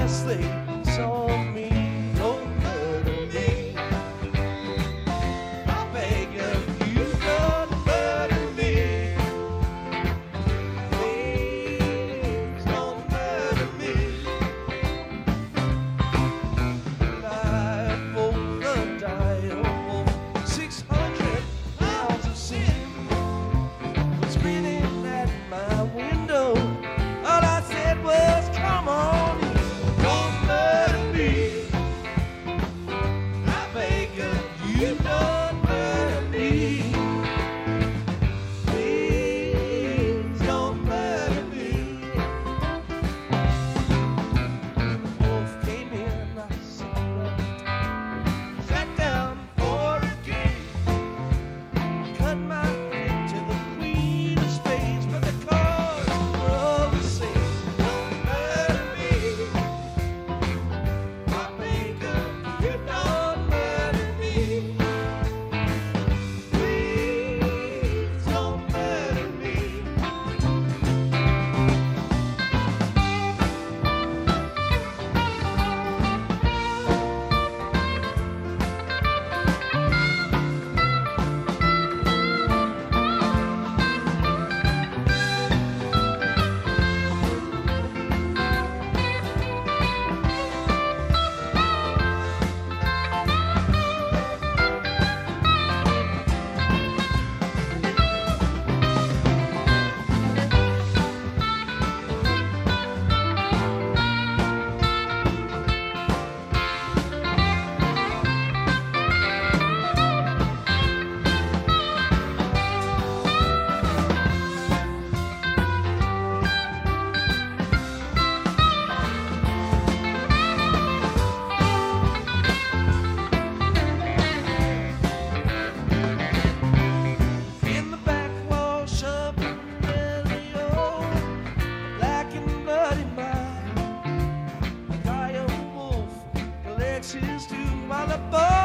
last they saw me. Don't murder me. I beg of you, don't murder me. Please don't murder me. Life over dial, 600 pounds of sin was spinning at my window. All I said was, come on in, don't murder me. I beg of you, don't murder me. Please don't murder me. Wolf came in, I sat down for a game, cut my head to the queen of spades, but the cards were all the same. Don't murder me. I beg of you, don't murder me. Please don't murder me. In the back wall, shoving belly old, black and bloody mind. A dire wolf collects his doom while the boy